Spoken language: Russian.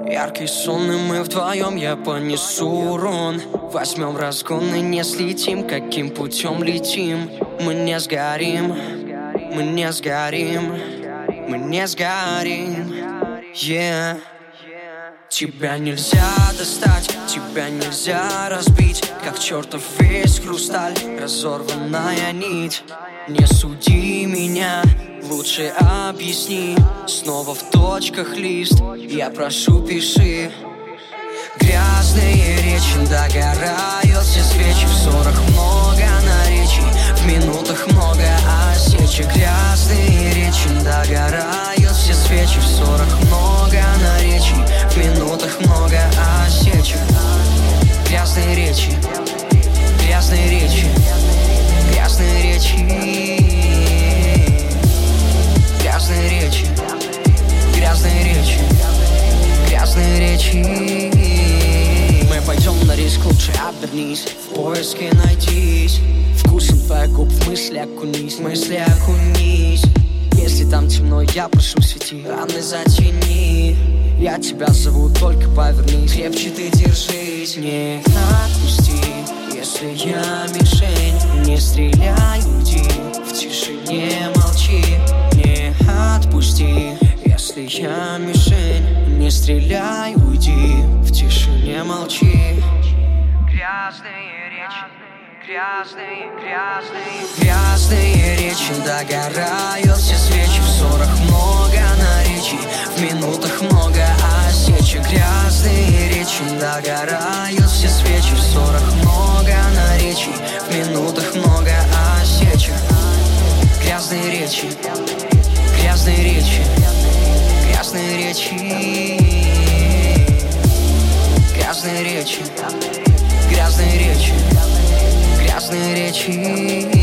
Яркий сон, и мы вдвоем, я понесу урон. Возьмем разгон и не слетим, каким путем летим. Мы не сгорим, мы не сгорим, мы не сгорим, yeah. Тебя нельзя достать, тебя нельзя разбить, как чертов весь хрусталь, разорванная нить. Не суди меня, лучше объясни. Снова в точках лист, я прошу, пиши. Грязные речи догорают все свечи. В ссорах много наречий, в минутах много осечек. Грязные речи догорают все свечи. В ссорах много наречий, в минутах много осечек. Грязные речи, грязные речи, грязные речи, грязные речи, грязные речи, грязные речи. Мы пойдем на риск, лучше обернись, в поиске найдись. Вкусом твоих губ в мысли окунись, в мысли окунись. Если там темно, я прошу, свети, раны затяни. Я тебя зову, только повернись, крепче ты держись. Не отпусти, если я мишень. Не стреляй, уйди, в тишине молчи. Не отпусти, если я мишень. Не стреляй, уйди, в тишине молчи. Грязные речи, грязные, грязные, грязные речи догорают все свечи. В ссорах много наречий, в минутах много осечек. Грязные речи догорают все свечи. В ссорах много наречий, в минутах много осечек. Грязные речи, грязные речи, грязные речи, грязные речи, грязные речи, грязные речи.